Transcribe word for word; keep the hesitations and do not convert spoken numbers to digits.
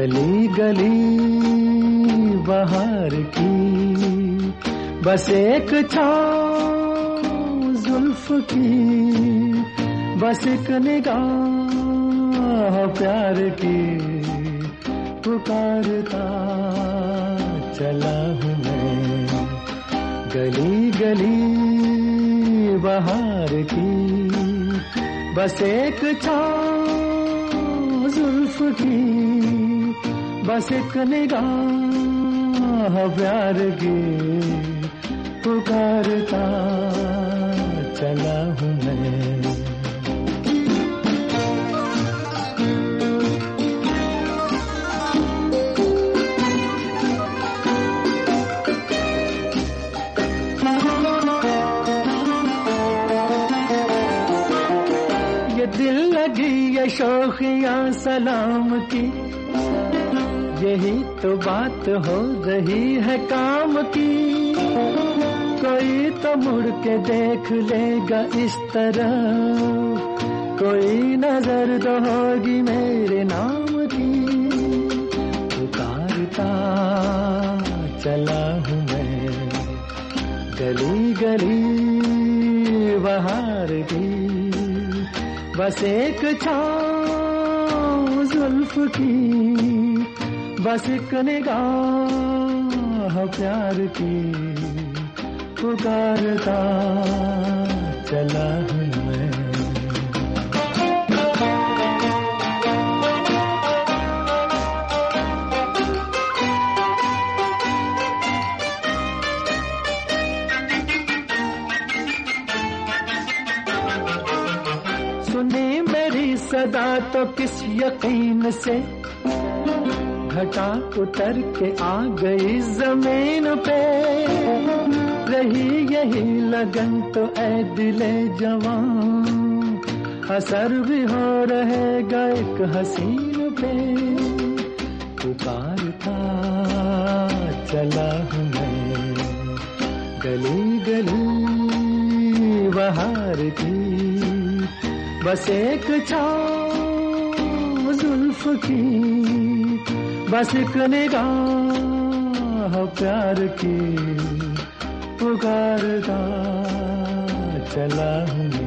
गली गली बहार की, बस एक छाँव जुल्फ की, बस एक निगाह प्यार की, पुकारता चला हूँ मैं गली गली बहार की, बस एक छाँव जुल्फ की, बस एक निगाह प्यार की, पुकारता चला हूँ मैं। ये दिल लगी ये शौकिया सलाम की, यही तो बात हो रही है काम की। कोई तो मुड़ के देख लेगा इस तरह, कोई नजर तो होगी मेरे नाम की। पुकारता चला हूँ मैं गली गली बहार की, बस एक छाँव जुल्फ की, बस एक निगाह प्यार की, पुकारता चला हूँ मैं। सुनी मेरी सदा तो किस यकीन से, घटा उतर के आ गई जमीन पे। रही यही लगन तो ऐ दिले जवान, असर भी हो रहेगा एक हसीन पे। पुकारता चला हूँ मैं गली गली बहार की, बस एक छाँव जुल्फ की, बस एक निगाह प्यार की, पुकारता चला हूँ।